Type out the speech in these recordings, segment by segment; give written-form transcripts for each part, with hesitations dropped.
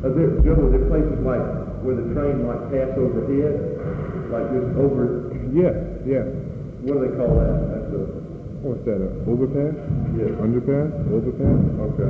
Joe, are there places like where the train might pass overhead? Like just over, Yeah, yeah. what do they call that? That's a, What's that, overpass? yeah. Underpass? Overpass? Okay.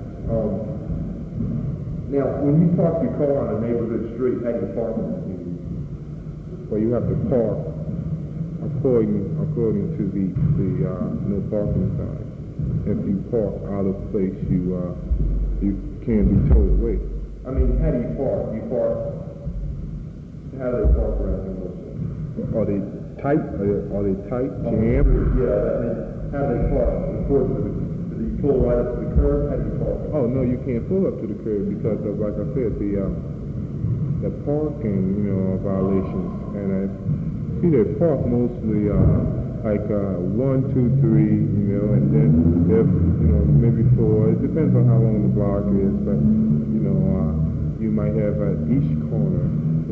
Now, when you park your car on a neighborhood street, how do you park in the community? Well, you have to park according to the no parking sign. If you park out of place, you can be towed away. I mean, how do you park? How do they park around here? Are they tight? Are they tight? Jammed? Yeah, I mean, how do they park? Do you pull right up to the curb? How do you park? Oh no, you can't pull up to the curb because of, like I said, the parking, violations. And I see they park mostly like 1, 2, 3, and then there's maybe 4. It depends on how long the block is, but you might have at each corner,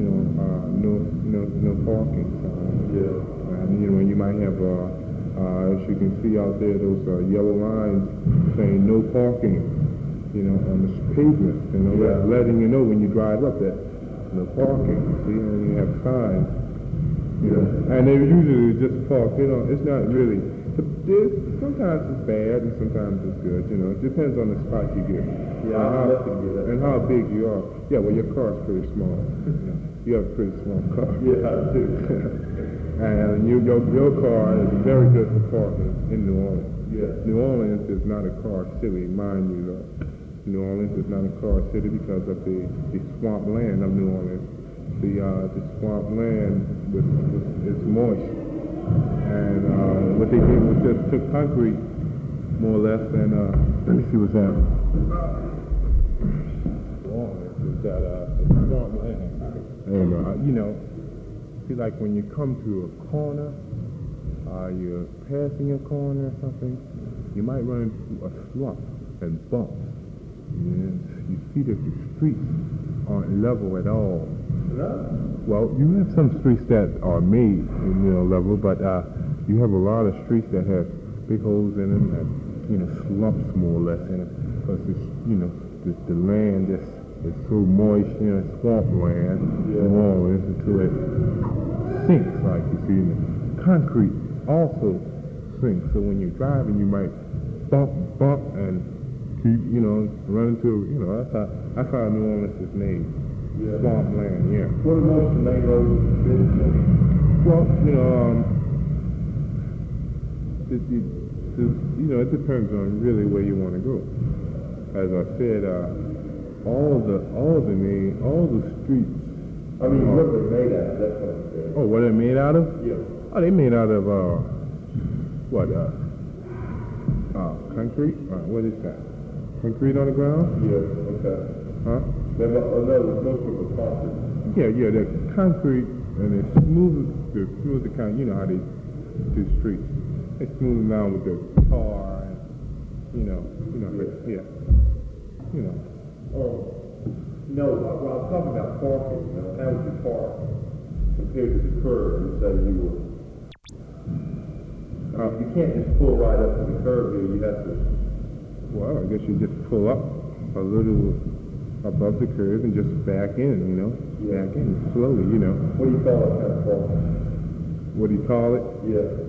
no parking sign. Yeah. And you might have as you can see out there, those yellow lines saying no parking, on the pavement, Yeah. letting you know when you drive up that no parking. See, and you have signs. And they usually just park, it's not really, sometimes it's bad and sometimes it's good, it depends on the spot you get. Yeah, and how big you are. Yeah, well, your car's pretty small. You have a pretty small car. Yeah, I do. And your car is very good for parking in New Orleans. Yeah. New Orleans is not a car city, mind you, though. New Orleans is not a car city because of the swamp land of New Orleans. The swamp land is moist. And what they did was just took concrete, more or less, and let me see what's happening. New Orleans is that swamp land. And, see, like when you come to a corner, you're passing a corner or something, you might run into a slump and bumps. And you see that the streets aren't level at all. No. Well, you have some streets that are made, level, but you have a lot of streets that have big holes in them and, slumps more or less in it. Because the land is so moist, swamp land, New Orleans, until it sinks, like you see. Concrete also sinks, so when you're driving, you might bump, and keep, run into, that's how New Orleans is made. Yeah. Swamp land, yeah. What are most of the main roads in the city? Well, it depends on really where you want to go. As I said, all the streets. I mean, what are they made out of? That's what I'm saying. Oh, what are they made out of? Yeah. Oh, they made out of concrete. What is that? Concrete on the ground? Yeah. Okay. Huh? Most of them are concrete. Yeah. They're concrete and they're smooth the kind. You know how they do streets. They smooth them down with the tar and yeah. No, when I was talking about parking, how would you park compared to the curb? You say you were. You can't just pull right up to the curb here. You have to. Well, I guess you just pull up a little above the curb and just back in, Yeah. back in slowly, What do you call that kind of parking? What do you call it? Yeah.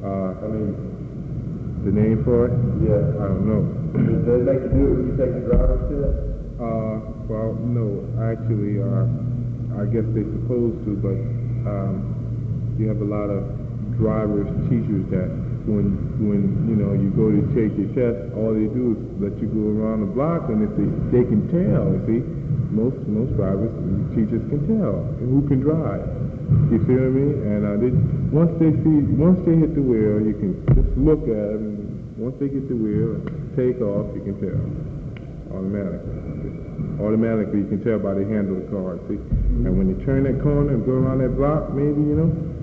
The name for it? Yeah. I don't know. Do they make you do it when you take the driver's test? Well, no, actually, I guess they're supposed to, but you have a lot of drivers, teachers that when you go to take your test, all they do is let you go around the block, and if they can tell, see, most drivers, teachers can tell who can drive. You see what I mean? And once they hit the wheel, you can just look at them. Once they get the wheel, take off, you can tell automatically you can tell by the handle of the car, see? And when you turn that corner and go around that block, maybe,